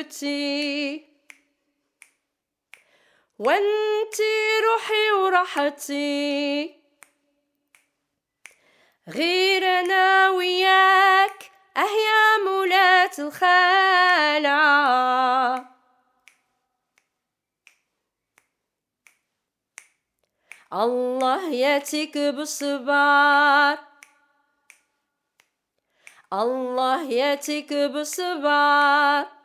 بيوتي، وانتي روحي وراحتي، غير انا وياك يا مولاة الخلع. الله ياتيك بالصبر، الله ياتيك بالصبر،